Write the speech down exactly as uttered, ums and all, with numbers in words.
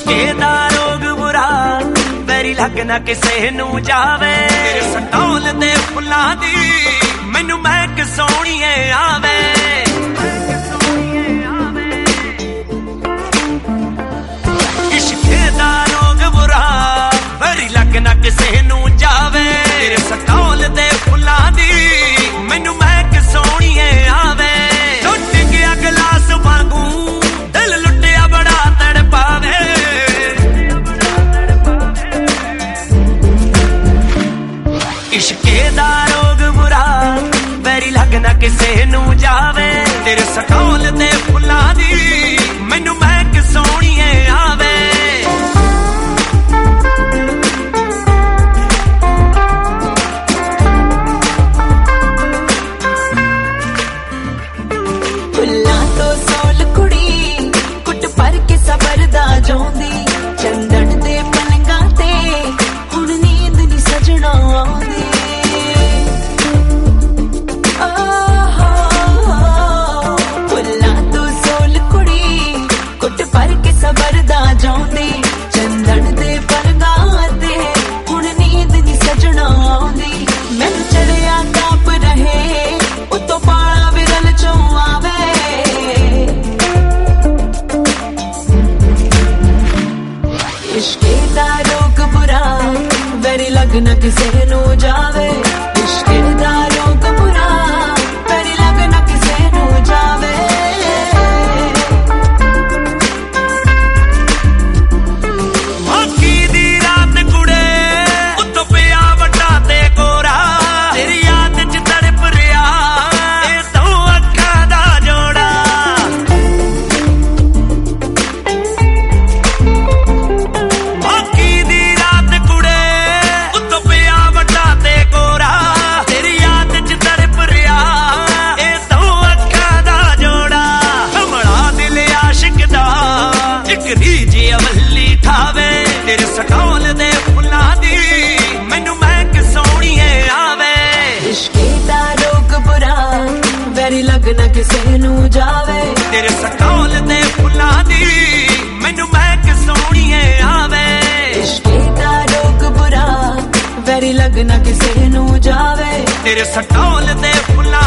इश्के दा रोग बुरा मेरी लग ना किसे नू जावे तेरे सटौल दे फुल्लां दी मैनू महक सोहणीए आवे इश्के दा रोग बुरा मेरी लग ना किसे नू जावे तेरे सटौल दे फुल्लां दी मैनू महक सोहणीए आवे टुट गया गिलास वांगू दिल लुटिया बड़ा तड़पावे इश्के दा रोग बुरा मेरी लग ना किसे नू जावे तेरे सटौल दे फुल्लां दी मैनू महक सोहणीए आवे फुल्लां तो सोल कुड़ी कुट पर के सबरदा जोंदी चंदन दे पलंगां ते हुण नींद नी सजना आउंदी फुल्लां तो सोल कुड़ी कुट पर के सबरदा जोंदी चंदन दे पलंगां ते हुण नींद नी सजना आउंदी मैनू चढ़िया ताप रहे उतो पाला विरल चों आवे इश्के दा रोग बुरा वेरी लगना किसे नू जावे इश्के दा रोग बुरा वेरी लगना किसे नू जावे मौकी दी रात कुड़े उत्तों पिया वड्डा ते गोरा तेरी याद च तड़प रिया ए तू अक्खां दा जोड़ा मौकी दी रात कुड़े उत्तों पिया वड्डा ते गोरा तेरी याद च तड़प रिया ए तू अक्खां दा जोड़ा कमला दिल आशिक दा इक रीजी अवली ठावे तेरे सटौल दे फुल्लां दी मैनू महक सोहणीए आवे इश्के दा रोग बुरा वेरी लगना किसे नू जावे तेरे सटौल दे फुल्लां दी मैनू महक सोहणीए आवे इश्के दा रोग बुरा वेरी लगना किसे नू जावे तेरे सटौल दे फुल्लां